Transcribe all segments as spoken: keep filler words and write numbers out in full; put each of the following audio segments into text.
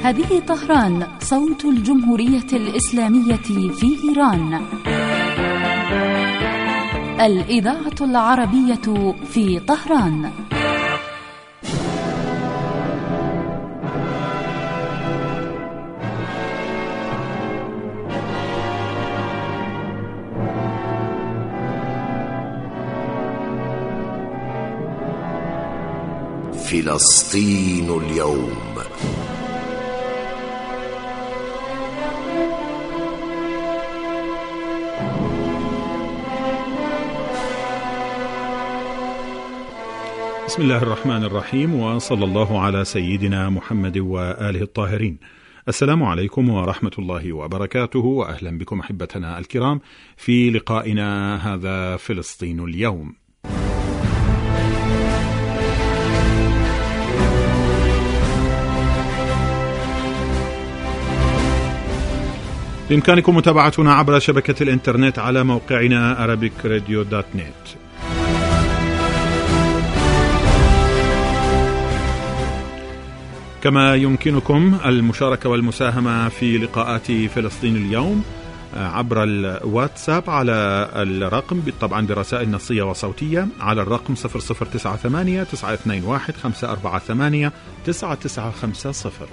هذه طهران، صوت الجمهورية الإسلامية في إيران. الإذاعة العربية في طهران. فلسطين اليوم. بسم الله الرحمن الرحيم، وصلى الله على سيدنا محمد وآله الطاهرين. السلام عليكم ورحمة الله وبركاته، وأهلا بكم أحبتنا الكرام في لقائنا هذا فلسطين اليوم. بإمكانكم متابعتنا عبر شبكة الإنترنت على موقعنا أرابيك راديو دوت نت. كما يمكنكم المشاركة والمساهمة في لقاءات فلسطين اليوم عبر الواتساب على الرقم، طبعا برسائل نصية وصوتية، على الرقم صفر صفر تسعة ثمانية تسعة اثنين واحد خمسة أربعة ثمانية تسعة تسعة خمسة صفر.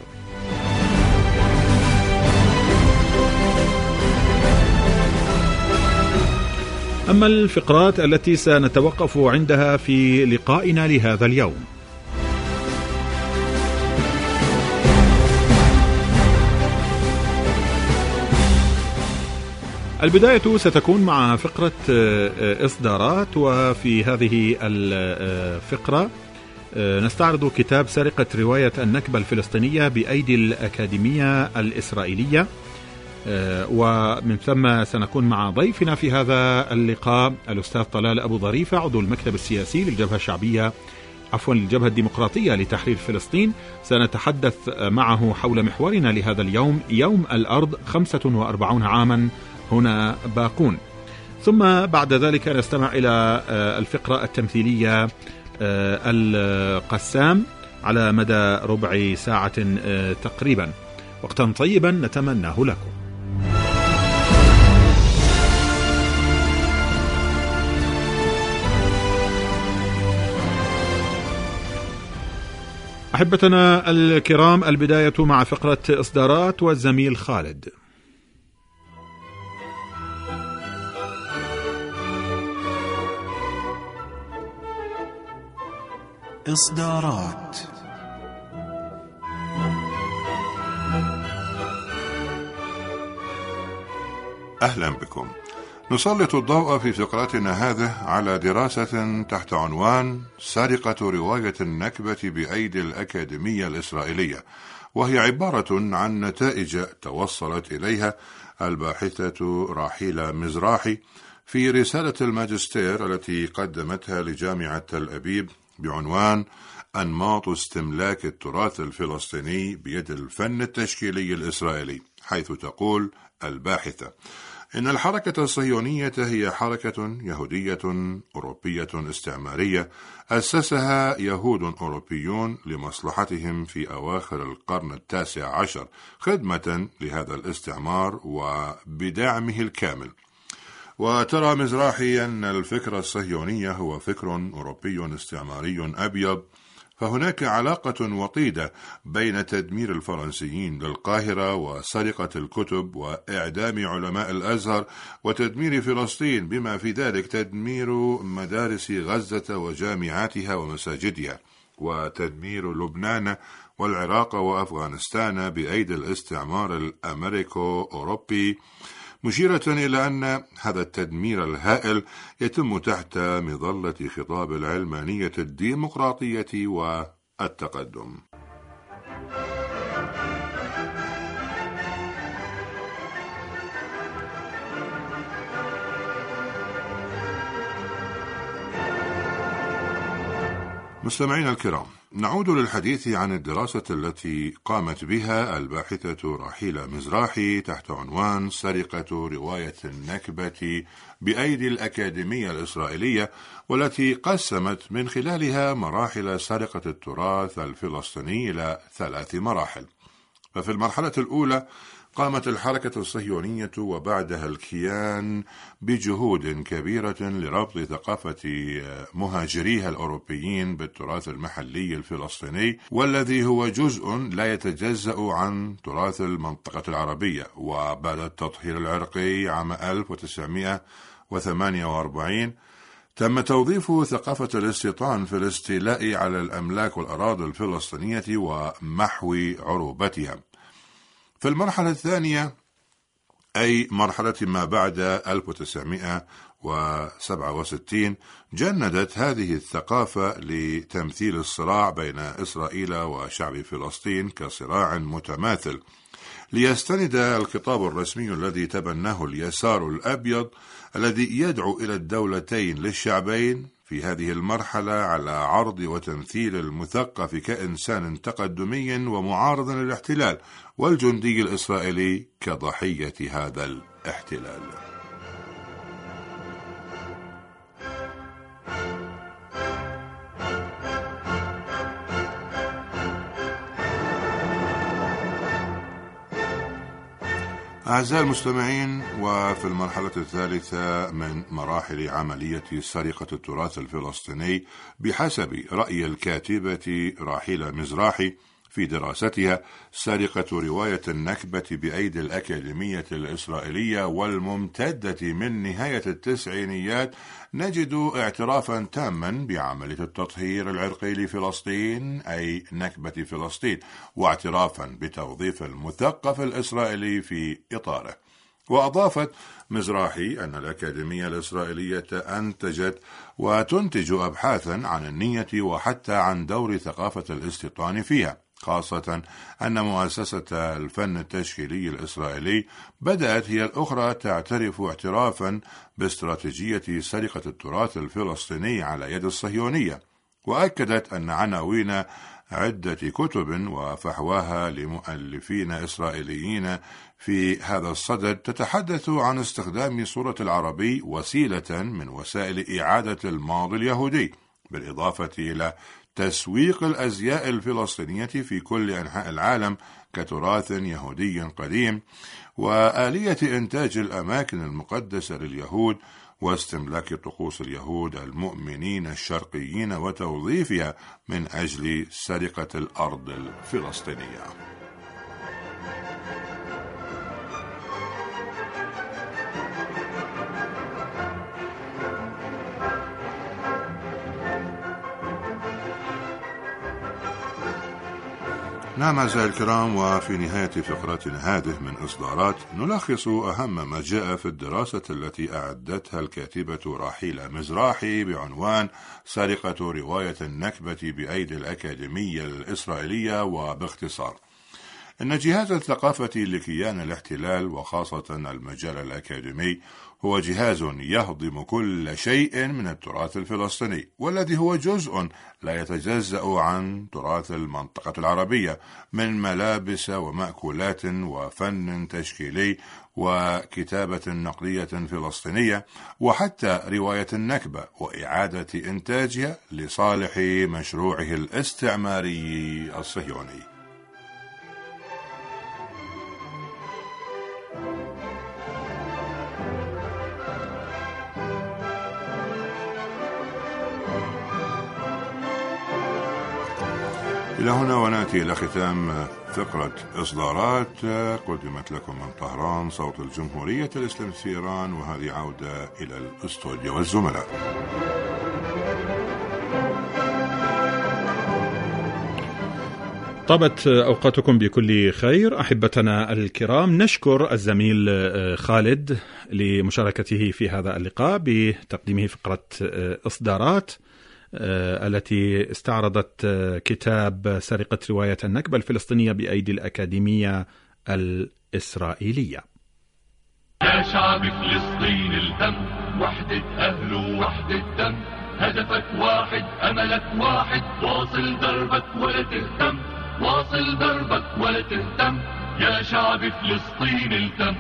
أما الفقرات التي سنتوقف عندها في لقائنا لهذا اليوم: البداية ستكون مع فقرة إصدارات، وفي هذه الفقرة نستعرض كتاب سرقة رواية النكبة الفلسطينية بأيدي الأكاديمية الإسرائيلية، ومن ثم سنكون مع ضيفنا في هذا اللقاء الأستاذ طلال أبو ظريفة، عضو المكتب السياسي للجبهة الشعبية عفوا للجبهة الديمقراطية لتحرير فلسطين. سنتحدث معه حول محورنا لهذا اليوم: يوم الأرض، خمسة وأربعون عاما هنا باقون. ثم بعد ذلك نستمع إلى الفقرة التمثيلية القسام على مدى ربع ساعة تقريبا. وقتا طيبا نتمناه لكم. أحبتنا الكرام، البداية مع فقرة إصدارات والزميل خالد. إصدارات. أهلا بكم. نسلط الضوء في فقرتنا هذه على دراسة تحت عنوان سرقة رواية النكبة بأيدي الأكاديمية الإسرائيلية، وهي عبارة عن نتائج توصلت إليها الباحثة راحيلة مزراحي في رسالة الماجستير التي قدمتها لجامعة تل أبيب بعنوان أنماط استملاك التراث الفلسطيني بيد الفن التشكيلي الإسرائيلي، حيث تقول الباحثة إن الحركة الصهيونية هي حركة يهودية أوروبية استعمارية أسسها يهود أوروبيون لمصلحتهم في أواخر القرن التاسع عشر خدمة لهذا الاستعمار وبدعمه الكامل. وترى مزراحي أن الفكر الصهيوني هو فكر أوروبي استعماري أبيض، فهناك علاقة وطيدة بين تدمير الفرنسيين للقاهرة وسرقة الكتب وإعدام علماء الأزهر وتدمير فلسطين، بما في ذلك تدمير مدارس غزة وجامعاتها ومساجدها، وتدمير لبنان والعراق وأفغانستان بأيدي الاستعمار الأمريكو أوروبي، مشيرة إلى أن هذا التدمير الهائل يتم تحت مظلة خطاب العلمانية الديمقراطية والتقدم. مستمعينا الكرام، نعود للحديث عن الدراسة التي قامت بها الباحثة راحيلة مزراحي تحت عنوان سرقة رواية النكبة بأيدي الأكاديمية الإسرائيلية، والتي قسمت من خلالها مراحل سرقة التراث الفلسطيني إلى ثلاث مراحل. ففي المرحلة الأولى قامت الحركة الصهيونية وبعدها الكيان بجهود كبيرة لربط ثقافة مهاجريها الأوروبيين بالتراث المحلي الفلسطيني، والذي هو جزء لا يتجزأ عن تراث المنطقة العربية. وبعد التطهير العرقي عام ألف وتسعمائة وثمانية وأربعين تم توظيف ثقافة الاستيطان في الاستيلاء على الأملاك والأراضي الفلسطينية ومحو عروبتها. في المرحلة الثانية، أي مرحلة ما بعد ألف وتسعمائة وسبعة وستين، جندت هذه الثقافة لتمثيل الصراع بين إسرائيل وشعب فلسطين كصراع متماثل، ليستند الخطاب الرسمي الذي تبناه اليسار الأبيض الذي يدعو إلى الدولتين للشعبين في هذه المرحلة على عرض وتمثيل المثقف كإنسان تقدمي ومعارض للاحتلال، والجندي الإسرائيلي كضحية هذا الاحتلال. أعزائي المستمعين، وفي المرحلة الثالثة من مراحل عملية سرقة التراث الفلسطيني بحسب رأي الكاتبة راحيل مزراحي في دراستها سرقة رواية النكبة بأيدي الأكاديمية الإسرائيلية والممتدة من نهاية التسعينيات، نجد اعترافا تاما بعملية التطهير العرقي لفلسطين، أي نكبة فلسطين، واعترافا بتوظيف المثقف الإسرائيلي في إطاره. وأضافت مزراحي أن الأكاديمية الإسرائيلية أنتجت وتنتج أبحاثا عن النية وحتى عن دور ثقافة الاستيطان فيها، خاصة أن مؤسسة الفن التشكيلي الإسرائيلي بدأت هي الأخرى تعترف اعترافا باستراتيجية سرقة التراث الفلسطيني على يد الصهيونية، وأكدت أن عناوين عدة كتب وفحواها لمؤلفين إسرائيليين في هذا الصدد تتحدث عن استخدام صورة العربي وسيلة من وسائل إعادة الماضي اليهودي، بالإضافة إلى تسويق الأزياء الفلسطينية في كل أنحاء العالم كتراث يهودي قديم، وآلية إنتاج الأماكن المقدسة لليهود واستملاك طقوس اليهود المؤمنين الشرقيين وتوظيفها من أجل سرقة الأرض الفلسطينية. نعم أعزائي الكرام، وفي نهاية فقرتنا هذه من إصدارات نلخص أهم ما جاء في الدراسة التي أعدتها الكاتبة راحيل مزراحي بعنوان سرقة رواية النكبة بأيدي الأكاديمية الإسرائيلية. وباختصار، إن جهاز الثقافة لكيان الاحتلال وخاصة المجال الأكاديمي هو جهاز يهضم كل شيء من التراث الفلسطيني، والذي هو جزء لا يتجزأ عن تراث المنطقة العربية من ملابس ومأكولات وفن تشكيلي وكتابة نقدية فلسطينية، وحتى رواية النكبة وإعادة إنتاجها لصالح مشروعه الاستعماري الصهيوني. إلى هنا ونأتي إلى ختام فقرة إصدارات قدمت لكم من طهران صوت الجمهورية الإسلامية في إيران، وهذه عودة إلى الأستوديو والزملاء. طابت أوقاتكم بكل خير أحبتنا الكرام. نشكر الزميل خالد لمشاركته في هذا اللقاء بتقديمه فقرة إصدارات التي استعرضت كتاب سرقة رواية النكبة الفلسطينية بأيدي الأكاديمية الإسرائيلية. يا شعب فلسطين الهم، وحدة أهل ووحدة دم، هدفك واحد أملك واحد، واصل دربك ولا تهتم، واصل دربك ولا تهتم، يا شعب فلسطين الهم،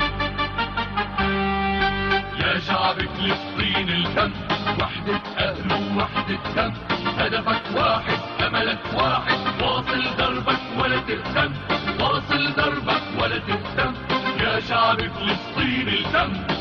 يا شعب فلسطين الهم، وحدة أهل ووحدة دم، هدفك واحد أملك واحد، واصل دربك ولا تهتم، واصل دربك ولا تهتم، يا شعب فلسطين الدم.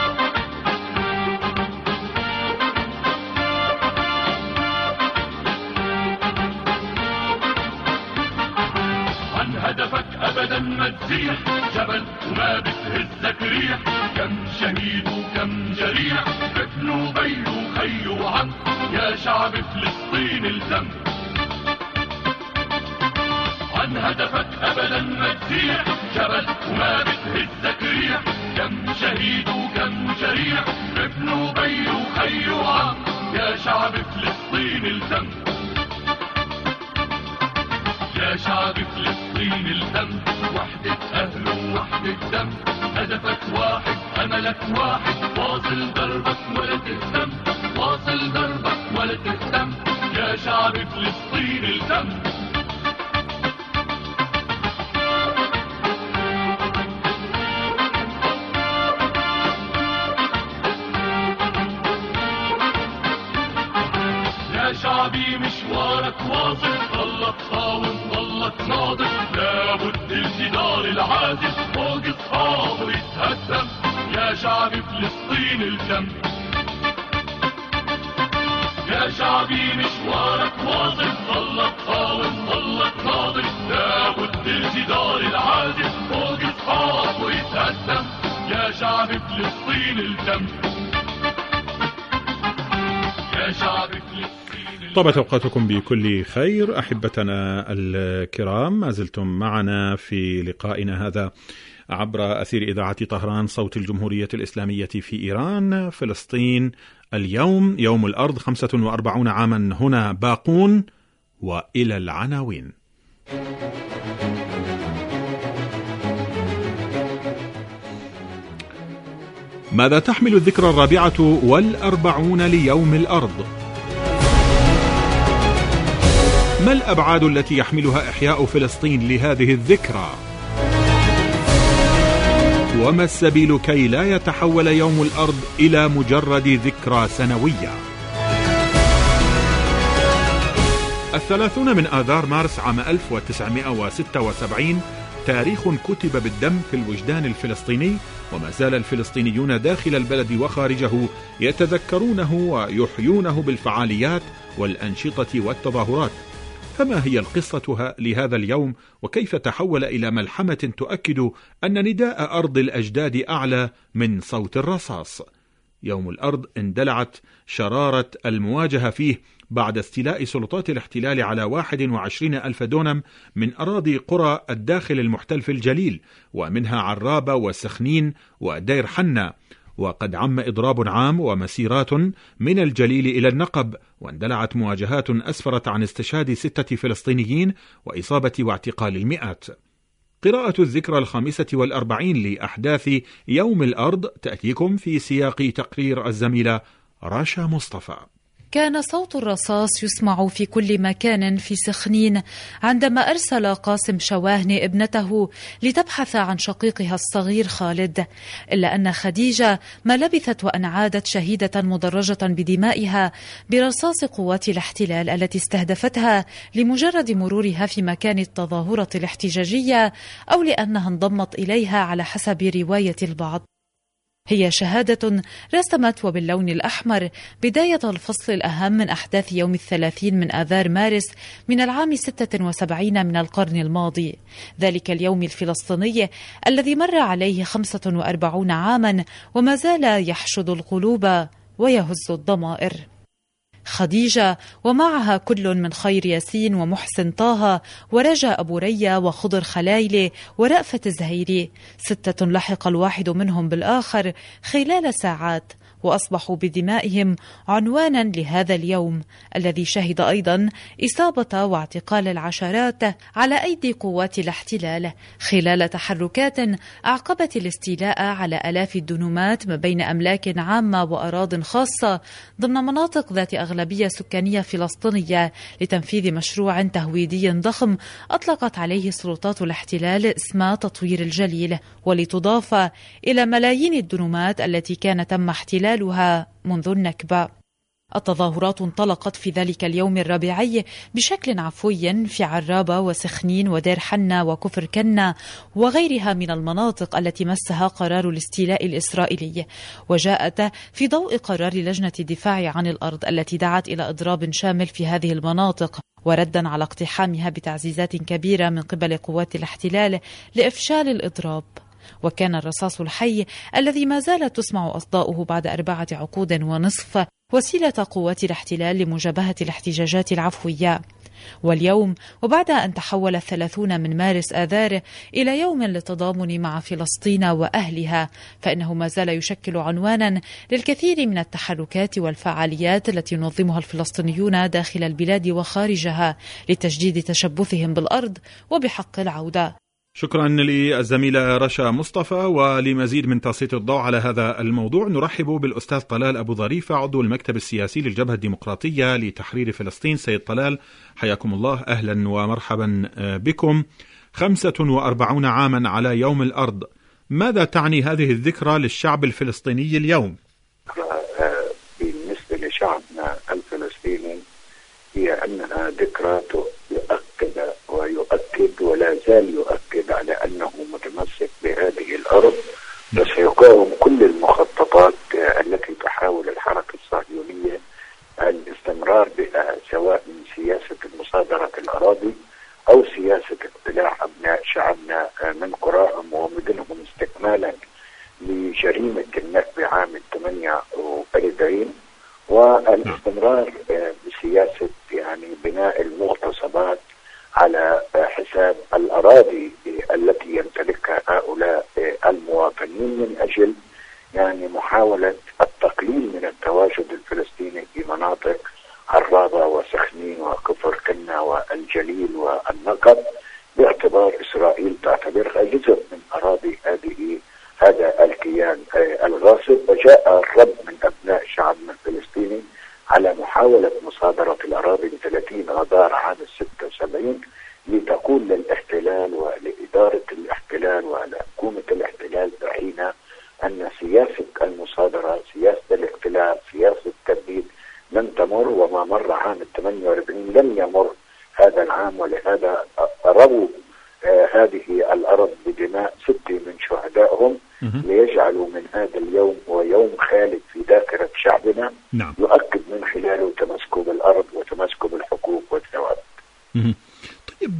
عن هدفك ابدا ما تزيح، جبل وما بتهزك ريح، كم شهيد وكم جريح، ابن وبي وخي وعم، يا شعب فلسطين الدم. عن هدفك ابدا ما تزيح، جبل وما بتهزك ريح، كم شهيد وكم جريح، ابن وبي وخي وعم، يا شعب فلسطين الدم. يا شعب فلسطين الدم، وحدة أهل ووحدة دم، هدفك واحد أملك واحد، واصل دربك ولا تهتم، واصل دربك ولا تهتم، يا شعب فلسطين الدم. يا شعبي مشوارك واصل، ضلك قاوم ضلك ناضل، لابد الجدار العازل فوق اصحابه يتهدم، يا شعب فلسطين الدم. يا شعبي مشوارك واصل، ضلك قاوم ضلك ناضل، لابد الجدار العازل فوق اصحابه يتهدم، يا شعب فلسطين الدم. يا شعب فلسطين. طابت أوقاتكم بكل خير أحبتنا الكرام، ما زلتم معنا في لقائنا هذا عبر أثير إذاعة طهران صوت الجمهورية الإسلامية في إيران. فلسطين اليوم، يوم الأرض، خمسة وأربعون عاما هنا باقون. وإلى العناوين. ماذا تحمل الذكرى الرابعة والأربعون ليوم الأرض؟ ما الأبعاد التي يحملها إحياء فلسطين لهذه الذكرى؟ وما السبيل كي لا يتحول يوم الأرض إلى مجرد ذكرى سنوية؟ الثلاثون من آذار مارس عام ألف وتسعمائة وستة وسبعين تاريخ كتب بالدم في الوجدان الفلسطيني، وما زال الفلسطينيون داخل البلد وخارجه يتذكرونه ويحيونه بالفعاليات والأنشطة والتظاهرات. فما هي القصة لهذا اليوم، وكيف تحول إلى ملحمة تؤكد أن نداء أرض الأجداد أعلى من صوت الرصاص؟ يوم الأرض اندلعت شرارة المواجهة فيه بعد استيلاء سلطات الاحتلال على واحد وعشرين ألف دونم من أراضي قرى الداخل المحتل في الجليل، ومنها عرابة وسخنين ودير حنا، وقد عم إضراب عام ومسيرات من الجليل إلى النقب، واندلعت مواجهات أسفرت عن استشهاد ستة فلسطينيين وإصابة واعتقال المئات. قراءة الذكرى الخامسة والأربعين لأحداث يوم الأرض تأتيكم في سياق تقرير الزميلة راشا مصطفى. كان صوت الرصاص يسمع في كل مكان في سخنين عندما أرسل قاسم شواهن ابنته لتبحث عن شقيقها الصغير خالد، إلا أن خديجة ما لبثت وأن عادت شهيدة مدرجة بدمائها برصاص قوات الاحتلال التي استهدفتها لمجرد مرورها في مكان التظاهرة الاحتجاجية، أو لأنها انضمت إليها على حسب رواية البعض. هي شهادة رسمت وباللون الأحمر بداية الفصل الأهم من أحداث يوم الثلاثين من آذار مارس من العام ستة وسبعين من القرن الماضي، ذلك اليوم الفلسطيني الذي مر عليه خمسة وأربعون عاما وما زال يحشد القلوب ويهز الضمائر. خديجة ومعها كل من خير ياسين ومحسن طه ورجاء أبو ريا وخضر خلايلي ورأفة الزهيري، ستة لحق الواحد منهم بالآخر خلال ساعات، وأصبحوا بدمائهم عنوانا لهذا اليوم الذي شهد أيضا إصابة واعتقال العشرات على أيدي قوات الاحتلال خلال تحركات أعقبت الاستيلاء على آلاف الدنومات ما بين أملاك عامة وأراضٍ خاصة ضمن مناطق ذات أغلبية سكانية فلسطينية لتنفيذ مشروع تهويدي ضخم أطلقت عليه سلطات الاحتلال اسم تطوير الجليل، ولتضاف إلى ملايين الدنومات التي كان تم احتلالها منذ النكبة. التظاهرات انطلقت في ذلك اليوم الربيعي بشكل عفوي في عرابة وسخنين ودير حنة وكفر كنة وغيرها من المناطق التي مسها قرار الاستيلاء الإسرائيلي، وجاءت في ضوء قرار لجنة الدفاع عن الأرض التي دعت إلى إضراب شامل في هذه المناطق، وردا على اقتحامها بتعزيزات كبيرة من قبل قوات الاحتلال لإفشال الإضراب. وكان الرصاص الحي الذي ما زالت تسمع أصداؤه بعد أربعة عقود ونصف وسيلة قوات الاحتلال لمجابهة الاحتجاجات العفوية. واليوم وبعد أن تحول الثلاثون من مارس آذار إلى يوم للتضامن مع فلسطين وأهلها، فإنه ما زال يشكل عنوانا للكثير من التحركات والفعاليات التي ينظمها الفلسطينيون داخل البلاد وخارجها لتجديد تشبثهم بالأرض وبحق العودة. شكرا للزميلة رشا مصطفى. ولمزيد من تسليط الضوء على هذا الموضوع نرحب بالأستاذ طلال أبو ظريفة عضو المكتب السياسي للجبهة الديمقراطية لتحرير فلسطين. سيد طلال حياكم الله، أهلا ومرحبا بكم. خمسة وأربعون عاما على يوم الأرض، ماذا تعني هذه الذكرى للشعب الفلسطيني اليوم؟ بالنسبة لشعبنا الفلسطيني هي أنها ذكرى يؤكد ويؤكد ولا زال يؤكد على أنه متمسك بهذه الأرض، وسيقاوم كل المخططات التي تحاول الحركة الصهيونية الاستمرار بها، سواء من سياسة مصادرة الأراضي أو سياسة اقتلاع أبناء شعبنا من قراهم ومدنهم استكمالا لجريمة النكبة عام ثمانية وأربعين، والاستمرار بسياسة يعني بناء المغتصبات على حساب الأراضي التي يمتلكها هؤلاء المواطنين من أجل يعني محاولة التقليل من التواجد الفلسطيني في مناطق عرابة وسخنين وكفر كنة والجليل والنقب، باعتبار إسرائيل تعتبرها جزء من أراضي هذه هذا الكيان الغاصب. وجاء الرد من أبناء شعبنا الفلسطيني على محاولة مصادرة الأراضي بثلاثين آذار عام ستة وسبعين لتقول للاحتلال ولإدارة الاحتلال ولحكومة الاحتلال تعينا أن سياسة المصادرة، سياسة الاقتلاع، سياسة التبديد لن تمر، وما مر عام ثمانية وأربعين لن يمر هذا العام. ولهذا رووا آه هذه الأرض بدماء ستة من شهدائهم ليجعلوا من هذا اليوم هو يوم خالد في ذاكرة شعبنا. نعم. يؤكد من خلاله تمسكه بالأرض وتمسكه بالحقوق والثوابت. طيب،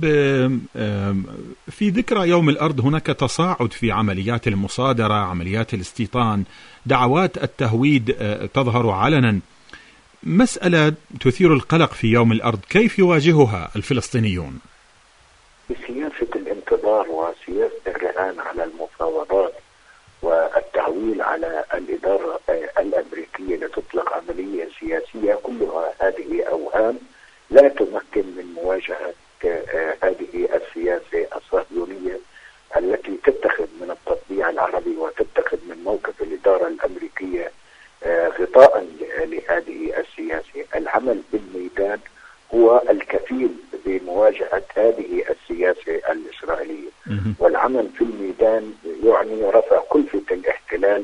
في ذكرى يوم الأرض هناك تصاعد في عمليات المصادرة، عمليات الاستيطان، دعوات التهويد تظهر علنا. مسألة تثير القلق في يوم الأرض، كيف يواجهها الفلسطينيون؟ بسياسة الانتظار وسياسة الرهان على المفاوضات والتعويل على الإدارة الأمريكية لتطلق عملية سياسية، كلها هذه أوهام لا تمكن من مواجهة هذه السياسة الصهيونية التي تتخذ من التطبيع العربي وتتخذ من موقف الإدارة الأمريكية غطاء لهذه السياسة. العمل بالميدان هو الكفيل بمواجهة هذه السياسة الإسرائيلية، والعمل في الميدان يعني رفع كلفة الاحتلال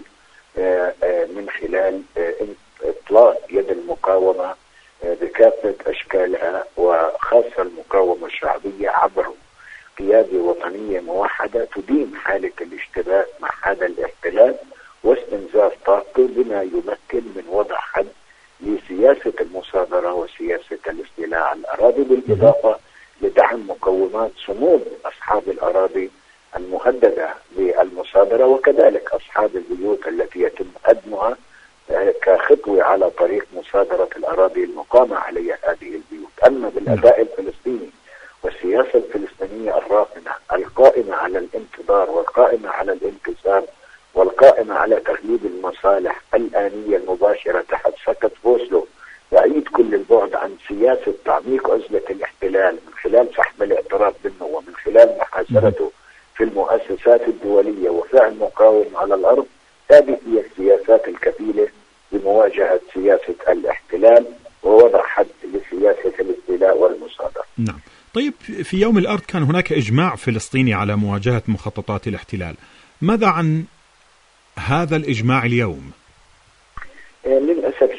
من خلال إطلاق يد المقاومة بكافة أشكالها، وخاصة المقاومة الشعبية عبر قيادة وطنية موحدة تدين حالة الاشتباك مع هذا الاحتلال واستنزاف طاقته، بما يمكن من وضع حد لسياسة المصادرة وسياسة الاستيلاء على الأراضي، بالإضافة لدعم مقومات صمود أصحاب الأراضي المهددة بالمصادرة، وكذلك أصحاب البيوت التي يتم هدمها كخطوة على طريق مصادرة الأراضي المقامة عليها هذه البيوت. أما بالأداء الفلسطيني والسياسة الفلسطينية الراهنة القائمة على الانتظار والقائمة على الانكسار والقائمة على تغليب المصالح الآنية المباشرة تحت سقف أوسلو، بعيد كل البعد عن سياسة تعميق عزلة الاحتلال من خلال سحب الاعتراف منه ومن خلال محاصرته في المؤسسات الدولية وفعل مقاوم على الأرض، هذه هي السياسات الكفيلة بمواجهة سياسة الاحتلال ووضع حد لسياسة الاستيلاء والمصادرة. نعم. طيب، في يوم الأرض كان هناك إجماع فلسطيني على مواجهة مخططات الاحتلال، ماذا عن هذا الإجماع اليوم؟ للأسف الشديد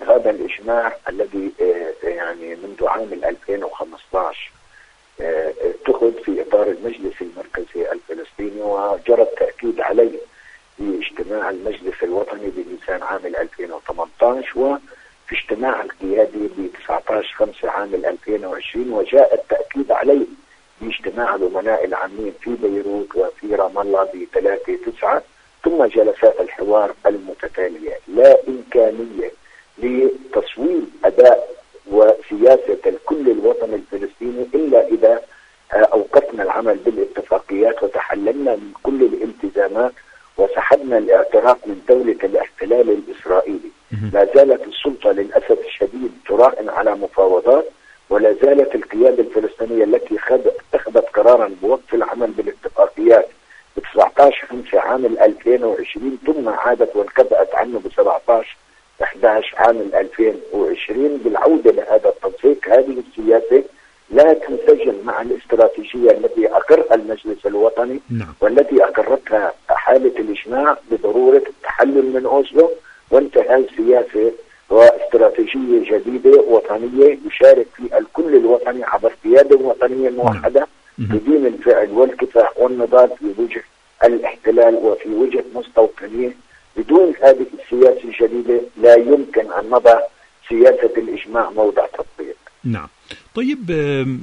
منذ هذا الإجماع الذي يعني منذ عام ألفين وخمسة عشر اتخذ في إطار المجلس المركزي الفلسطيني، وجرى التأكيد عليه في اجتماع المجلس الوطني بنيسان عام ألفين وثمانية عشر، وفي اجتماع القيادي ب تسعة عشر خمسة عام ألفين وعشرين، وجاء التأكيد عليه باجتماع الأمناء العامين في بيروت وفي رام الله ب ثلاثة تسعة، ثم جلسات الحوار المتتالية. لا إمكانية لتصويب أداء وسياسة الكل الوطني الفلسطيني إلا إذا أوقفنا العمل بالاتفاقيات وتحللنا من كل الالتزامات وسحبنا الاعتراف من دولة الاحتلال الإسرائيلي. لا زالت السلطة للأسف الشديد تراهن على مفاوضات، ولا زالت القيادة الفلسطينية التي اتخذت قرارا بوقف العمل بالاتفاقيات ب تسعة عشر خمسة عام ألفين وعشرين، ثم عادت وانكبأت عنه ب سبعة عشر أحد عشر عام ألفين وعشرين بالعودة لهذا التنسيق. هذه السياسة لا تنسجم مع الاستراتيجية التي أقرها المجلس الوطني، نعم. والتي أقرتها حالة الإجماع بضرورة التحلل من أوسلو وانتهاء سياسة واستراتيجية جديدة وطنية يشارك فيها الكل الوطني عبر قيادة وطنية موحدة بدين الفعل والكفاح والنضال في وجه الاحتلال وفي وجه مستوطنيه. بدون هذه السياسة الجديدة لا يمكن أن نضع سياسة الإجماع موضع تطبيق. نعم. طيب،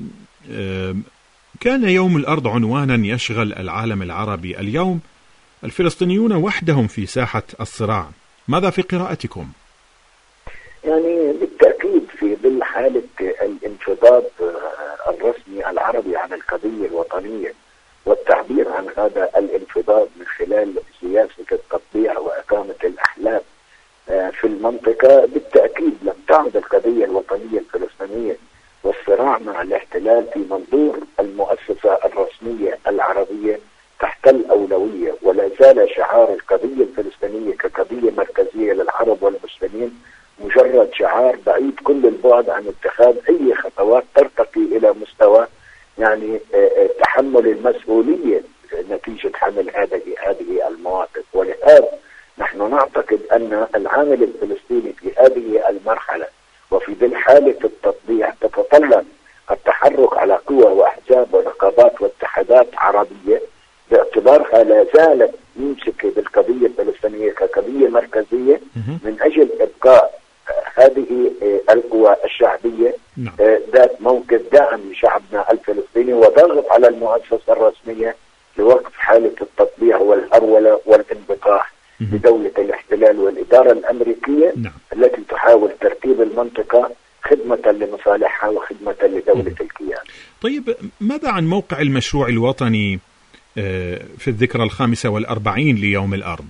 كان يوم الأرض عنوانا يشغل العالم العربي. اليوم الفلسطينيون وحدهم في ساحة الصراع، ماذا في قراءتكم؟ يعني بالتأكيد في ظل حالة الانفضاض الرسمي العربي عن القضية الوطنية والتعبير عن هذا الانفضاض من خلال سياسة التطبيع وإقامة الأحلام في المنطقة، بالتأكيد لم تعد القضية الوطنية الفلسطينية والصراع مع الاحتلال في منظور المؤسسة الرسمية العربية تحت الأولوية، ولا زال شعار القضية الفلسطينية كقضية مركزية للعرب والمسلمين مجرد شعار بعيد كل البعد عن اتخاذ أي خطوات ترتقي إلى مستوى يعني تحمل المسؤولية نتيجة حمل هذه هذه المواقف. ولهذا نحن نعتقد أن العامل الفلسطيني في هذه المرحلة وفي ظل حالة التطبيع تتطلب التحرك على قوى وأحزاب ونقابات واتحادات عربية باعتبارها لا زالت ممسكة بالقضية الفلسطينية كقضية مركزية من أجل إبقاء هذه القوى الشعبية ذات موقف داعم لشعبنا الفلسطيني وضغط على المؤسسة الرسمية لوقف حالة التطبيع والهرولة والانبطاح لدولة الاحتلال والإدارة الأمريكية نعم. التي تحاول ترتيب المنطقة خدمة لمصالحها وخدمة لدولة الكيان. طيب، ماذا عن موقع المشروع الوطني في الذكرى الخامسة والأربعين ليوم الأرض؟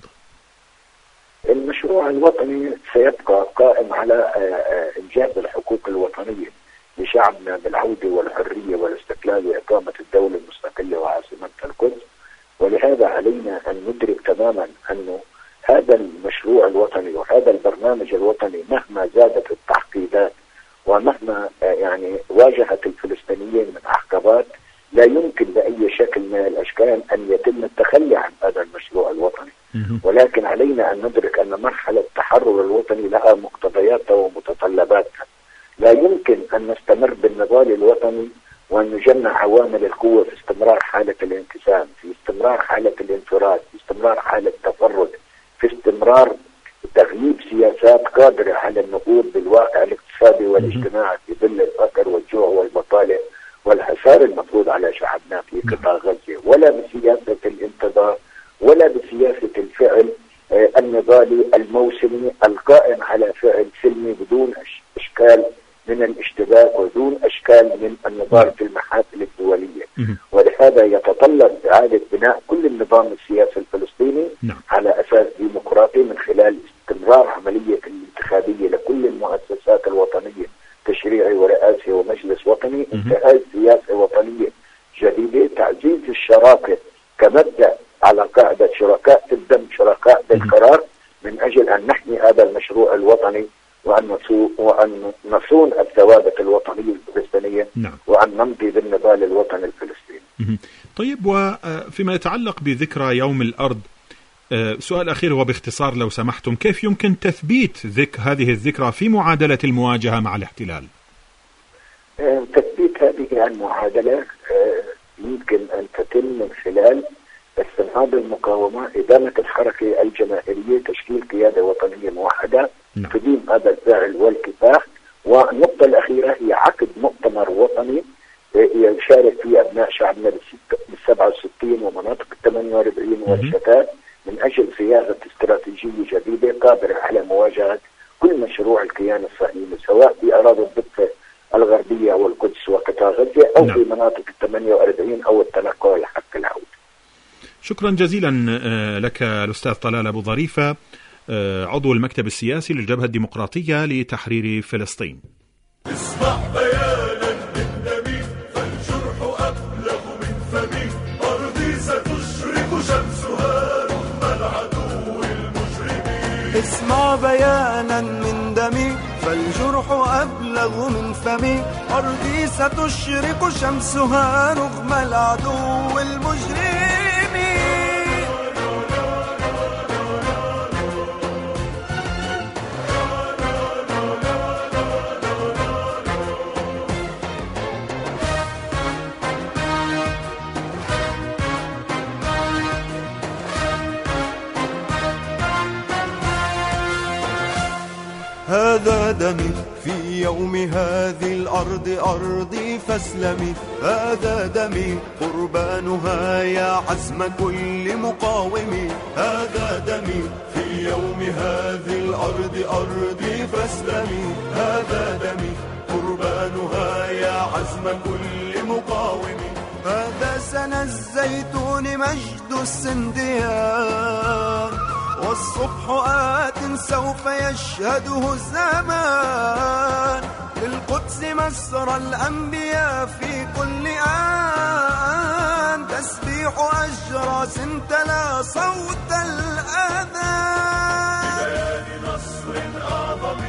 المشروع الوطني سيبقى قائم على إنجاز الحقوق الوطنية لشعبنا بالعودة والحرية والاستقلال وإقامة الدولة المستقلة وعاصمتها القدس. ولهذا علينا أن ندرك تماما أنه هذا المشروع الوطني وهذا البرنامج الوطني مهما زادت التعقيدات ومهما يعني واجهت الفلسطينيين من عقبات لا يمكن بأي شكل من الأشكال أن يتم التخلي عن هذا المشروع الوطني. ولكن علينا أن ندرك أن مرحلة التحرر الوطني لها مقتضياتها ومتطلباتها. لا يمكن أن نستمر بالنضال الوطني وأن نجمع عوامل القوة في استمرار حالة الانقسام، في استمرار حالة الانفراد، في استمرار حالة التفرد، في استمرار تغييب سياسات قادرة على النهوض بالواقع الاقتصادي والاجتماعي في ظل الفقر والجوع والبطالة والحصار المفروض على شعبنا في قطاع غزة، ولا بسياسة الانتظار ولا بسياسة الفعل النضالي الموسمي القائم على فعل سلمي بدون اشكال من الاشتباك ودون اشكال من النظام في المحافل الدوليه. ولهذا يتطلب اعاده بناء كل النظام السياسي الفلسطيني على اساس ديمقراطي من خلال استمرار عمليه الانتخابيه لكل المؤسسات الوطنيه تشريعي ورئاسي ومجلس وطني، انتهاء سياسه وطنيه جديده، تعزيز الشراكه كمبدا على قاعده شركاء في الدم شركاء بالقرار من اجل ان نحمي هذا المشروع الوطني وأن وأن نصون الثوابت الوطنية الفلسطينية نعم. وأن نمضي بالنضال الوطني الفلسطيني. طيب، وفيما يتعلق بذكرى يوم الأرض، سؤال أخير وباختصار لو سمحتم، كيف يمكن تثبيت ذك هذه الذكرى في معادلة المواجهة مع الاحتلال؟ تثبيت هذه المعادلة يمكن أن تتم من خلال استنهاض المقاومة، إدامة الحركة الجماهيرية، تشكيل قيادة وطنية موحدة تدين هذا الفاعل والكفاح. والنقطة الأخيرة هي عقد مؤتمر وطني يشارك فيه أبناء شعبنا بالسبعة وستين ومناطق الثمانية وأربعين والشتات من أجل صياغة استراتيجية جديدة قادرة على مواجهة كل مشروع الكيان الصهيوني، سواء في أراضي الضفة الغربية والقدس وقطاع غزة أو نعم. في مناطق الثمانية وأربعين أو التنقل حق العودة. شكرا جزيلا لك الأستاذ طلال أبو ظريفة، عضو المكتب السياسي للجبهة الديمقراطية لتحرير فلسطين. اسمع بيانا من دمي فالجرح أبلغ من فمي، أرضي ستشرق شمسها رغم العدو المجرمين. اسمع بيانا من دمي فالجرح أبلغ من فمي، أرضي ستشرق شمسها رغم العدو المجرمين. هذا دمي في يوم هذه الأرض أرضي فاسلمي، هذا دمي قربانها يا عزم كل مقاومي، هذا دمي في يوم هذه الأرض أرضي فاسلمي، هذا دمي قربانها يا عزم كل مقاومي. هذا سنى الزيتون مجد السنديان، والصبح آت سوف يشهده الزمان، للقدس مسرى الأنبياء في كل آن، تسبيح أجراس تلا صوت الأذان ببيان نصر أعظم.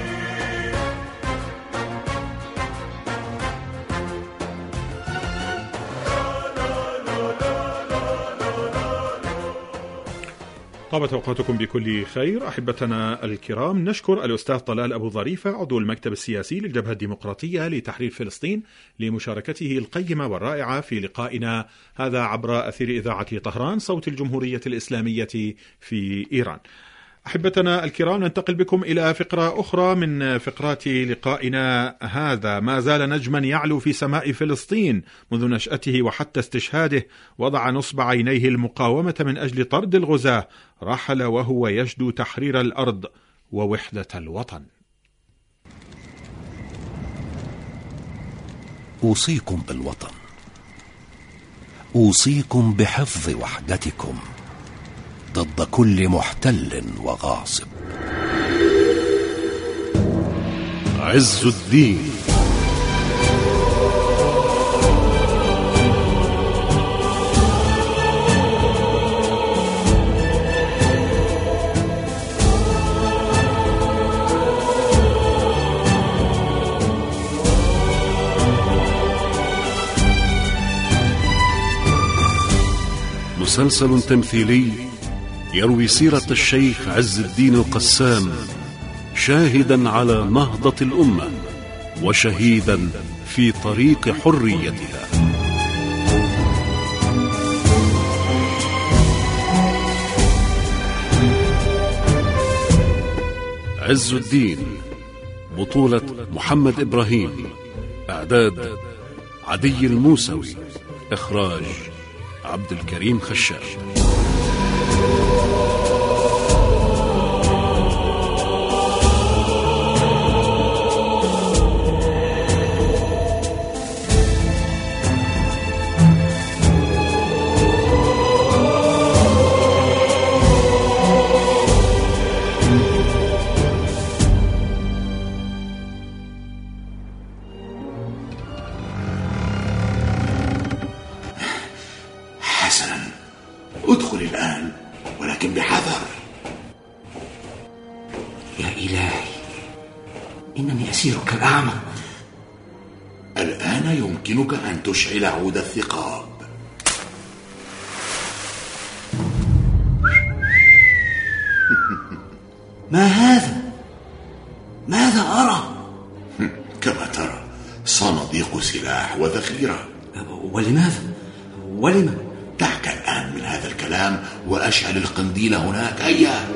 طابت أوقاتكم بكل خير. أحبتنا الكرام، نشكر الأستاذ طلال أبو ظريفة عضو المكتب السياسي للجبهة الديمقراطية لتحرير فلسطين لمشاركته القيمة والرائعة في لقائنا هذا عبر أثير إذاعة طهران صوت الجمهورية الإسلامية في إيران. أحبتنا الكرام، ننتقل بكم إلى فقرة أخرى من فقرات لقائنا هذا. ما زال نجما يعلو في سماء فلسطين منذ نشأته وحتى استشهاده، وضع نصب عينيه المقاومة من أجل طرد الغزاة، رحل وهو يجدو تحرير الأرض ووحدة الوطن. أوصيكم بالوطن، أوصيكم بحفظ وحدتكم ضد كل محتل وغاصب. عز الدين. مسلسل تمثيلي يروي سيرة الشيخ عز الدين القسام، شاهدا على نهضة الأمة وشهيدا في طريق حريتها. عز الدين، بطولة محمد إبراهيم، إعداد عدي الموسوي، إخراج عبد الكريم خشاش. ادخل الآن، ولكن بحذر. يا إلهي، إنني أسيرك الأعمى. الآن يمكنك أن تشعل عود الثقاب. يضيق سلاح وذخيرة. ولماذا؟ ولما؟ دعك الآن من هذا الكلام وأشعل القنديل هناك. هيا.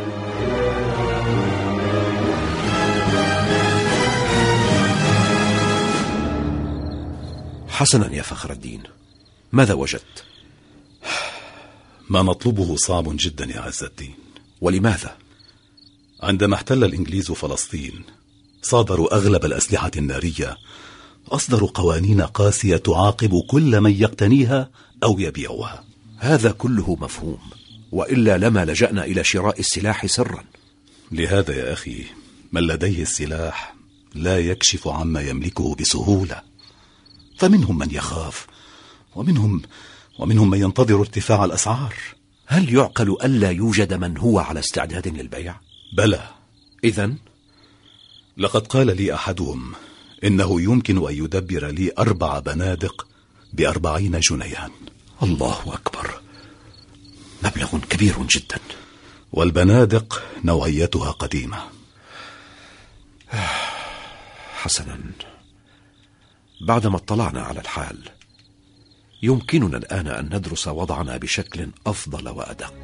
حسنا يا فخر الدين، ماذا وجدت؟ ما نطلبه صعب جدا يا عز الدين. ولماذا؟ عندما احتل الإنجليز فلسطين صادروا أغلب الأسلحة النارية، أصدروا قوانين قاسية تعاقب كل من يقتنيها أو يبيعها. هذا كله مفهوم، وإلا لما لجأنا إلى شراء السلاح سرا. لهذا يا أخي من لديه السلاح لا يكشف عما يملكه بسهولة، فمنهم من يخاف ومنهم ومنهم من ينتظر ارتفاع الأسعار. هل يعقل ألا يوجد من هو على استعداد للبيع؟ بلى. إذن؟ لقد قال لي أحدهم إنه يمكن أن يدبر لي أربع بنادق بأربعين جنيها. الله أكبر، مبلغ كبير جدا. والبنادق نوعيتها قديمة. حسنا، بعدما اطلعنا على الحال يمكننا الآن أن ندرس وضعنا بشكل أفضل وأدق.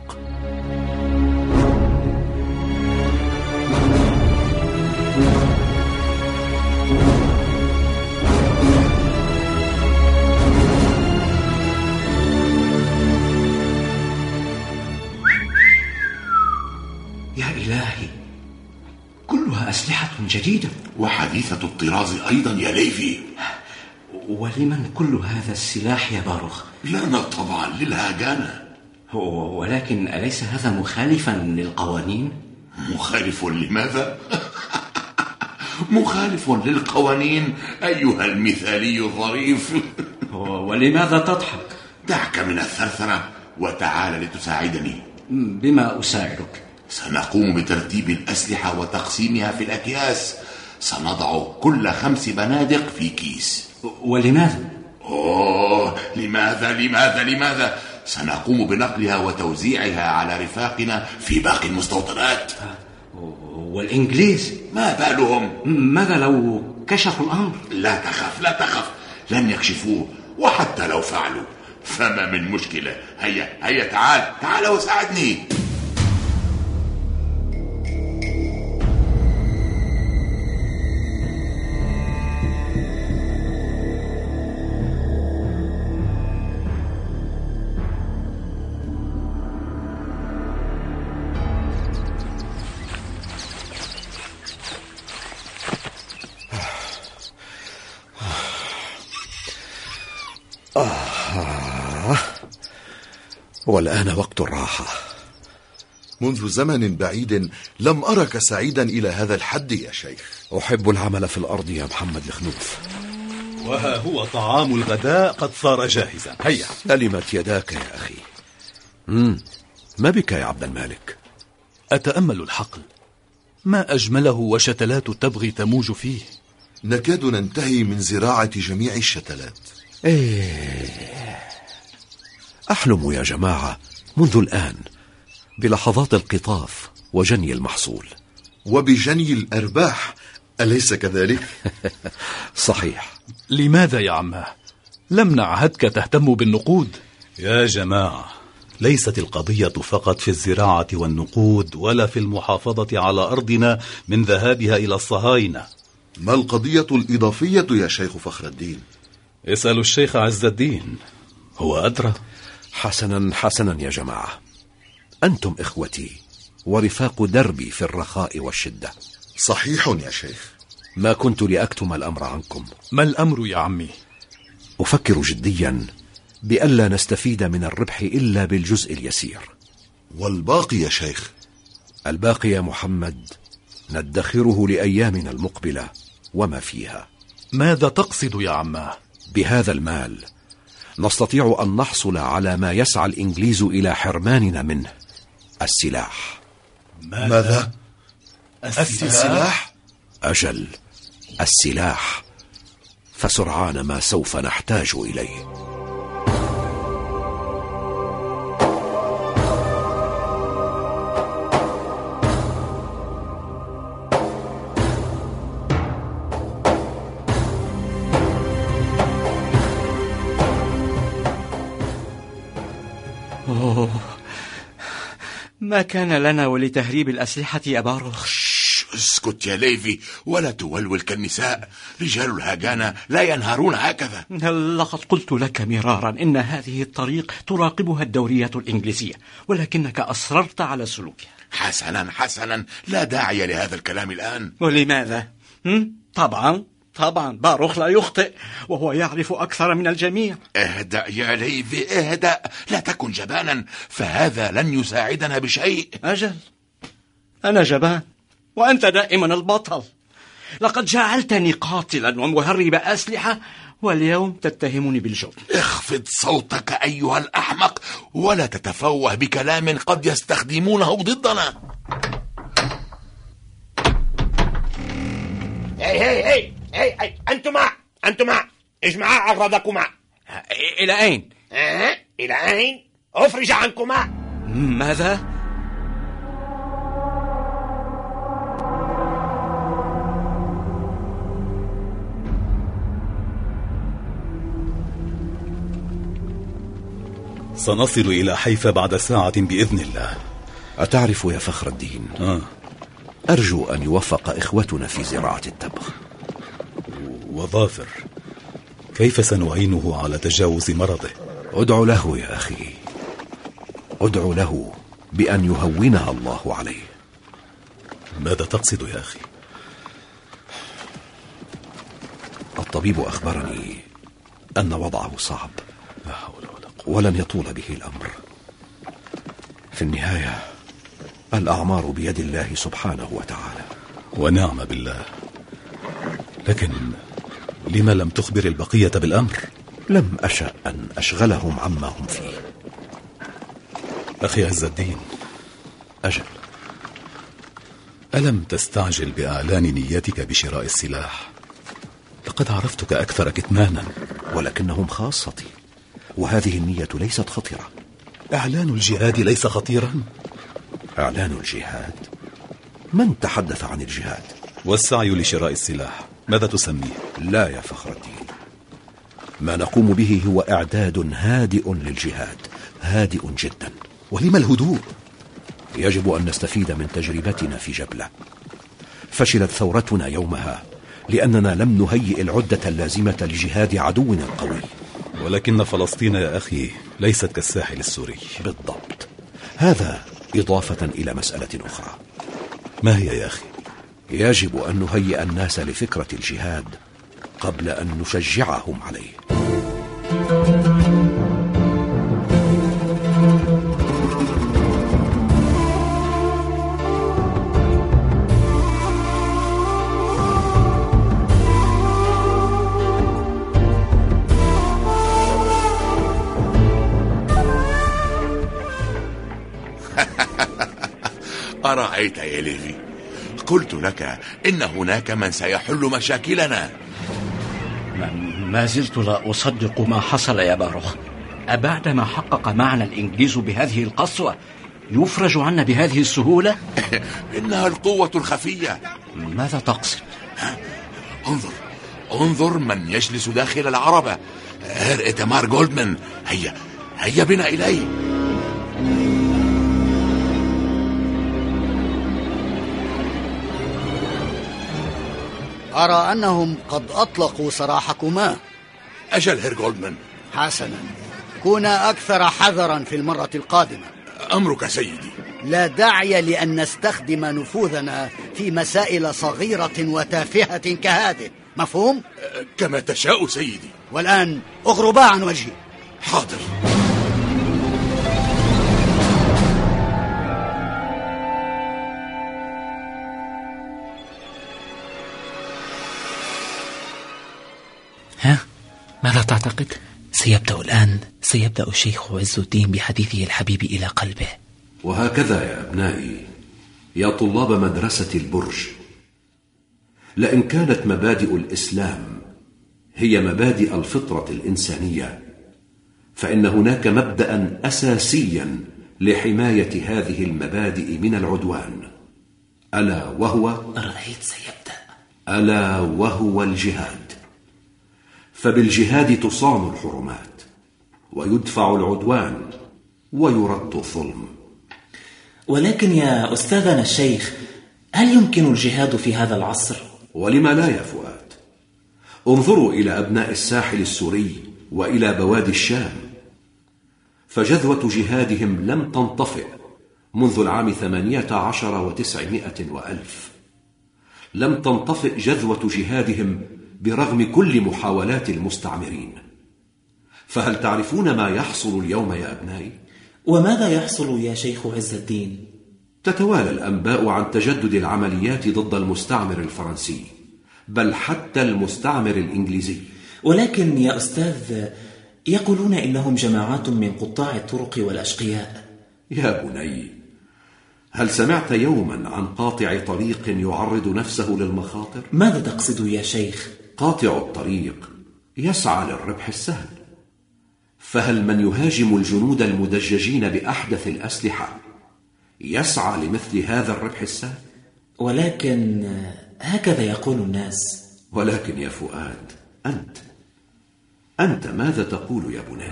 يا إلهي، كلها أسلحة جديدة وحديثة الطراز أيضا يا ليفي. ولمن كل هذا السلاح يا باروخ؟ لنا طبعا للهاجانة. ولكن أليس هذا مخالفا للقوانين؟ مخالف لماذا؟ مخالف للقوانين أيها المثالي الظريف. ولماذا تضحك؟ دعك من الثرثرة وتعال لتساعدني. بما أساعدك؟ سنقوم بترتيب الأسلحة وتقسيمها في الأكياس. سنضع كل خمس بنادق في كيس. ولماذا؟ أوه، لماذا لماذا لماذا؟ سنقوم بنقلها وتوزيعها على رفاقنا في باقي المستوطنات. والإنجليز ما بالهم؟ ماذا لو كشفوا الأمر؟ لا تخف لا تخف، لن يكشفوه، وحتى لو فعلوا فما من مشكلة. هيا هيا تعال تعال وساعدني. آه. والآن وقت الراحة. منذ زمن بعيد لم أرك سعيدا إلى هذا الحد يا شيخ. أحب العمل في الأرض يا محمد الخنوف. وها هو طعام الغداء قد صار جاهزا. هيا. سلمت يداك يا أخي. مم. ما بك يا عبد المالك؟ أتأمل الحقل، ما أجمله وشتلات التبغ تموج فيه. نكاد ننتهي من زراعة جميع الشتلات. إيه. أحلم يا جماعة منذ الآن بلحظات القطاف وجني المحصول وبجني الأرباح، أليس كذلك؟ صحيح. لماذا يا عماه لم نعهدك تهتم بالنقود؟ يا جماعة، ليست القضية فقط في الزراعة والنقود ولا في المحافظة على أرضنا من ذهابها إلى الصهاينة. ما القضية الإضافية يا شيخ فخر الدين؟ اسألوا الشيخ عز الدين، هو أدرى. حسنا حسنا يا جماعة، أنتم إخوتي ورفاق دربي في الرخاء والشدة. صحيح يا شيخ. ما كنت لأكتم الأمر عنكم. ما الأمر يا عمي؟ أفكر جديا بألا نستفيد من الربح إلا بالجزء اليسير. والباقي يا شيخ؟ الباقي يا محمد ندخره لأيامنا المقبلة وما فيها. ماذا تقصد يا عماه؟ بهذا المال نستطيع أن نحصل على ما يسعى الإنجليز إلى حرماننا منه، السلاح. ماذا؟ السلاح؟ أجل، السلاح، فسرعان ما سوف نحتاج إليه. أوه. ما كان لنا ولتهريب الأسلحة يا باروخ؟ اسكت يا ليفي ولا تولول كالنساء. رجال الهاجانة لا ينهارون هكذا. لقد قلت لك مرارا إن هذه الطريق تراقبها الدورية الإنجليزية، ولكنك أصررت على سلوكها. حسنا حسنا، لا داعي لهذا الكلام الآن. ولماذا؟ طبعا طبعا باروخ لا يخطئ، وهو يعرف أكثر من الجميع. اهدأ يا ليفي اهدأ، لا تكن جبانا، فهذا لن يساعدنا بشيء. أجل، أنا جبان وأنت دائما البطل. لقد جعلتني قاتلا ومهرب أسلحة، واليوم تتهمني بالجبن. اخفض صوتك أيها الأحمق، ولا تتفوه بكلام قد يستخدمونه ضدنا. هي هي هي هي, هي. أنتما أنتما اجمعا أغراضكما. إلى أين؟ أه؟ إلى أين؟ أفرج عنكما. ماذا؟ سنصل إلى حيفا بعد ساعة بإذن الله. أتعرف يا فخر الدين، آه. أرجو أن يوفق إخوتنا في زراعة التبغ. وظافر، كيف سنعينه على تجاوز مرضه؟ ادع له يا أخي، ادع له بأن يهونها الله عليه. ماذا تقصد يا أخي؟ الطبيب أخبرني أن وضعه صعب، لا حول ولا قوة، ولن يطول به الأمر. في النهاية الأعمار بيد الله سبحانه وتعالى. ونعم بالله، لكن لما لم تخبر البقية بالأمر؟ لم أشأ أن أشغلهم عما هم فيه. أخي عز الدين، أجل، ألم تستعجل بإعلان نيتك بشراء السلاح؟ لقد عرفتك أكثر كتمانا. ولكنهم خاصتي، وهذه النية ليست خطيرة. إعلان الجهاد ليس خطيرا؟ إعلان الجهاد؟ من تحدث عن الجهاد؟ والسعي لشراء السلاح ماذا تسميه؟ لا يا فخر الدين، ما نقوم به هو إعداد هادئ للجهاد، هادئ جدا. ولما الهدوء؟ يجب أن نستفيد من تجربتنا في جبلة. فشلت ثورتنا يومها لأننا لم نهيئ العدة اللازمة لجهاد عدونا القوي. ولكن فلسطين يا أخي ليست كالساحل السوري. بالضبط، هذا إضافة إلى مسألة أخرى. ما هي يا أخي؟ يجب أن نهيئ الناس لفكرة الجهاد قبل أن نشجعهم عليه. أرأيت يا ليفي؟ قلت لك إن هناك من سيحل مشاكلنا. ما زلت لا أصدق ما حصل يا باروخ. أبعدما حقق معنا الإنجليز بهذه القسوة يفرج عنا بهذه السهولة؟ إنها القوة الخفية. ماذا تقصد؟ انظر انظر من يجلس داخل العربة، هير إيتمار جولدمان. هيا هيا بنا إليه. أرى أنهم قد أطلقوا سراحكما. أجل هير جولدمان. حسنا، كونا أكثر حذرا في المرة القادمة. أمرك سيدي. لا داعي لأن نستخدم نفوذنا في مسائل صغيرة وتافهة كهذه، مفهوم؟ كما تشاء سيدي. والآن اغربا عن وجهي. حاضر. ها؟ ماذا تعتقد؟ سيبدأ الآن سيبدأ الشيخ عز الدين بحديثه الحبيب إلى قلبه. وهكذا يا أبنائي يا طلاب مدرسة البرج، لئن كانت مبادئ الإسلام هي مبادئ الفطرة الإنسانية، فإن هناك مبدأ أساسيا لحماية هذه المبادئ من العدوان، ألا وهو رأيت سيبدأ ألا وهو الجهاد. فبالجهاد تصان الحرمات ويدفع العدوان، ويرد الظلم. ولكن يا أستاذنا الشيخ، هل يمكن الجهاد في هذا العصر؟ ولما لا يا فؤاد؟ انظروا إلى أبناء الساحل السوري وإلى بوادي الشام، فجذوة جهادهم لم تنطفئ منذ العام ثمانية عشر وتسعمائة وألف. لم تنطفئ جذوة جهادهم برغم كل محاولات المستعمرين. فهل تعرفون ما يحصل اليوم يا أبنائي؟ وماذا يحصل يا شيخ عز الدين؟ تتوالى الأنباء عن تجدد العمليات ضد المستعمر الفرنسي، بل حتى المستعمر الإنجليزي. ولكن يا أستاذ، يقولون إنهم جماعات من قطاع الطرق والأشقياء. يا بني، هل سمعت يوما عن قاطع طريق يعرض نفسه للمخاطر؟ ماذا تقصد يا شيخ؟ قاطع الطريق يسعى للربح السهل، فهل من يهاجم الجنود المدججين بأحدث الأسلحة يسعى لمثل هذا الربح السهل؟ ولكن هكذا يقول الناس. ولكن يا فؤاد، أنت أنت ماذا تقول يا بني؟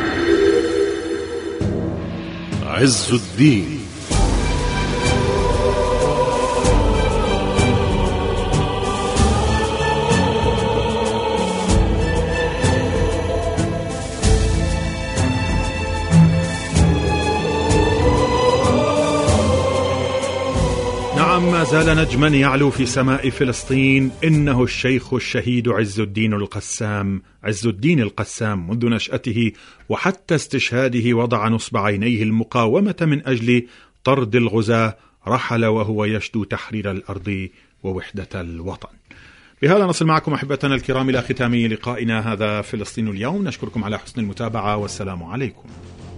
عز الدين. ما زال نجما يعلو في سماء فلسطين، إنه الشيخ الشهيد عز الدين القسام. عز الدين القسام منذ نشأته وحتى استشهاده وضع نصب عينيه المقاومة من أجل طرد الغزاة، رحل وهو يشدو تحرير الأرض ووحدة الوطن. بهذا نصل معكم أحبتنا الكرام إلى ختام لقائنا هذا فلسطين اليوم. نشكركم على حسن المتابعة والسلام عليكم.